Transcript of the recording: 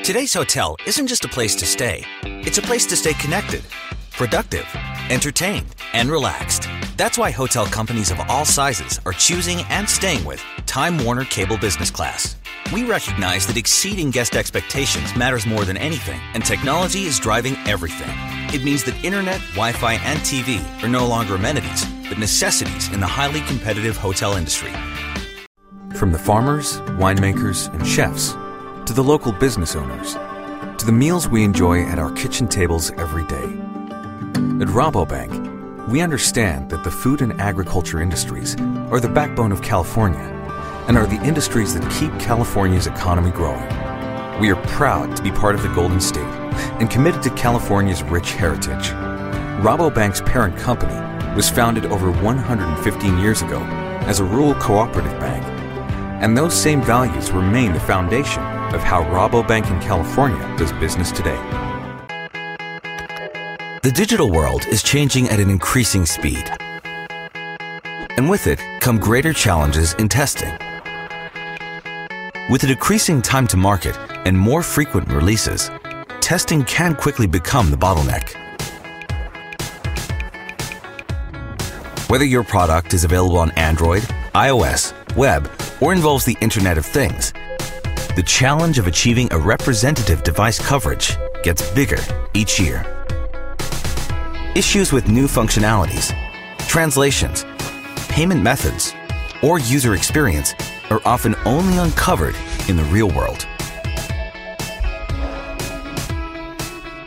Today's hotel isn't just a place to stay. It's a place to stay connected, productive, entertained, and relaxed. That's why hotel companies of all sizes are choosing and staying with Time Warner Cable Business Class. We recognize that exceeding guest expectations matters more than anything, and technology is driving everything. It means that internet, Wi-Fi, and TV are no longer amenities, but necessities in the highly competitive hotel industry. From the farmers, winemakers, and chefs, to the local business owners, to the meals we enjoy at our kitchen tables every day. At Rabobank, we understand that the food and agriculture industries are the backbone of California and are the industries that keep California's economy growing. We are proud to be part of the Golden State and committed to California's rich heritage. Rabobank's parent company was founded over 115 years ago as a rural cooperative bank, and those same values remain the foundation of how Rabobank in California does business today. The digital world is changing at an increasing speed, and with it come greater challenges in testing. With a decreasing time to market and more frequent releases, testing can quickly become the bottleneck. Whether your product is available on Android, iOS, web, or involves the Internet of Things, the challenge of achieving a representative device coverage gets bigger each year. Issues with new functionalities, translations, payment methods, or user experience are often only uncovered in the real world.